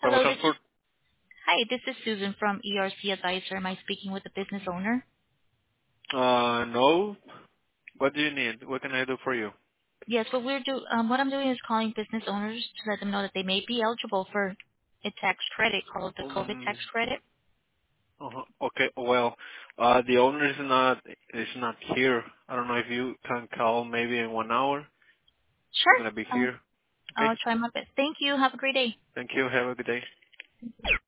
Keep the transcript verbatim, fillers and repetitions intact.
Hello, Hello, this is Transport. hi. This is Susan from E R C Advisor. Am I speaking with the business owner? Uh, no. What do you need? What can I do for you? Yes. What we're do um, what I'm doing is calling business owners to let them know that they may be eligible for a tax credit called the COVID tax Um, credit. uh Okay. Well, uh, the owner is not is not here. I don't know if you can call maybe in one hour. He's Sure. gonna be Uh, here. Okay. I'll try my best. Thank you. Have a great day. Thank you. Have a good day.